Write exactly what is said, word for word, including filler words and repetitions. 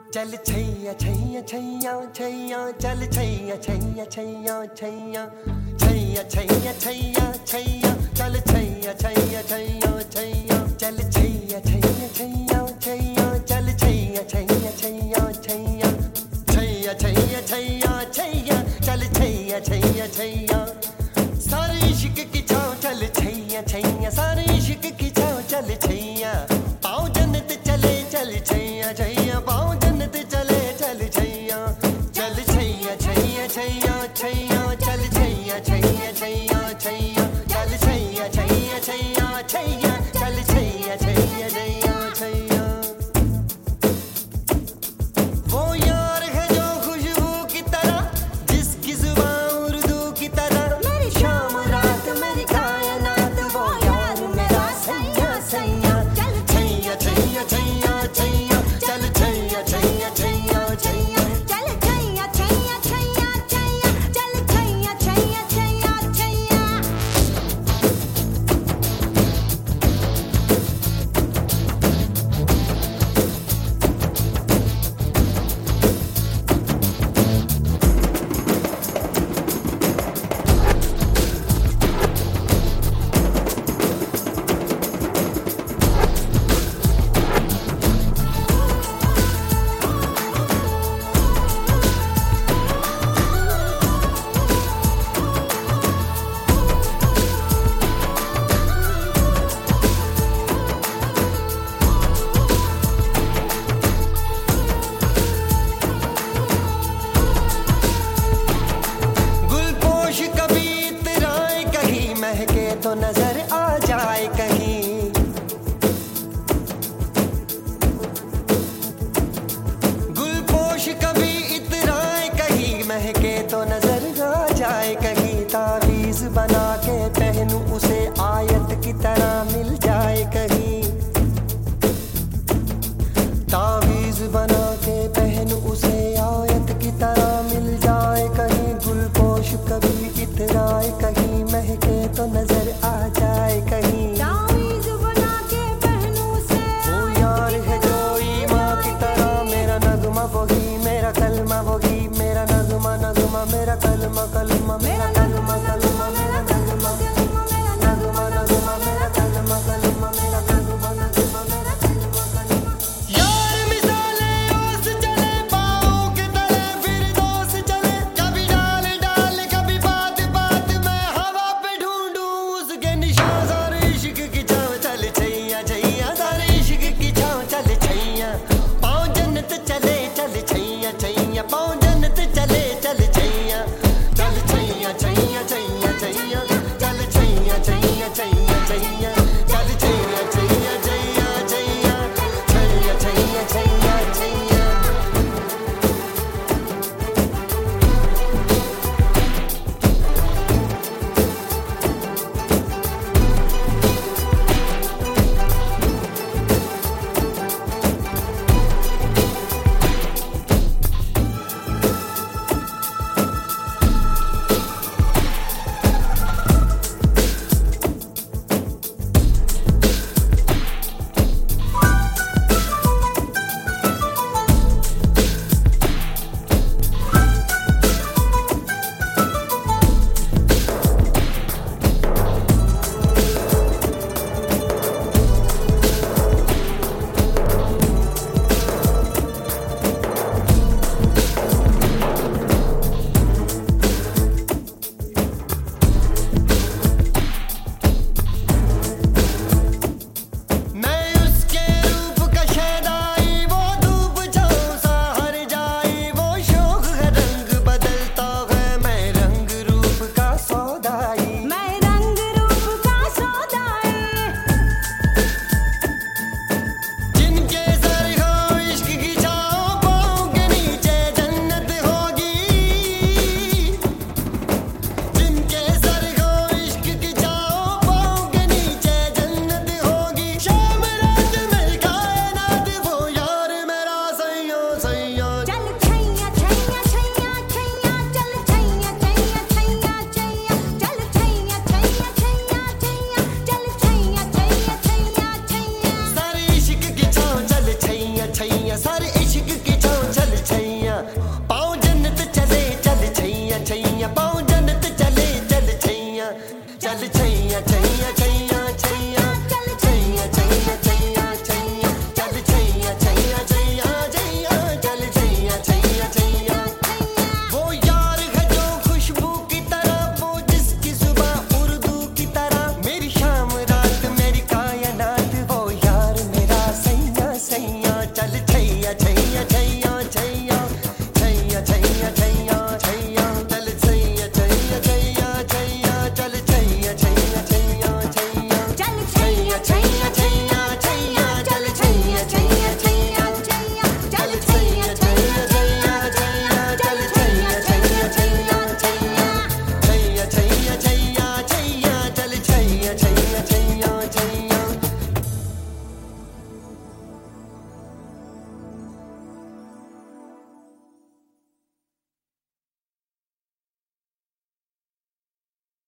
चल छैया छैया छैया छैया चल छैया छैया छैया छैया छैया छैया छैया छैया चल छैया छैया छैया छैया चल छैया छैया छैया छैया चल छैया छैया छैया छैया छैया छैया छैया छैया चल छैया छैया छैया सारे इश्क की छाँव चल छैया छैया सारे इश्क की छाँव चल छैया पाँव जन्नत चले चल छैया छैया पाँव जन्नत चले चल छैया चल छैया छैया छैया छैया चल छैया छैया छैया छैया चल छैया छैया छैया छैया चल छैया छैया छैया छैया वो यार है जो खुशबू की तरह जिसकी जुबान उर्दू की तरह मेरी शाम रात मेरी कायनात वो यार मेरा सैया सैया चल छैया छैया छैया छैया चल छैया छैया छैया छैया चल छैया छैया छैया छैया चल छैया छैया छैया छैया गुलपोश कभी इतराए कहीं महके तो नजर आ जाए कहीं गुलपोश कभी इतराए कहीं महके तो नजर आ जाए कहीं तावीज बना के पहनूं उसे आयत की तरह मिल जाए कहीं तावीज बना के पहनूं उसे आयत की तरह मिल जाए कहीं गुलपोश कभी इतराए कहीं महके तो नजर आ जाए कहीं तावीज़ बना के पहनूं से वो यार है जो ईमां की तरह मेरा नगमा वही मेरा कलमा वही मेरा नगमा नगमा मेरा कलमा कलमा मेरा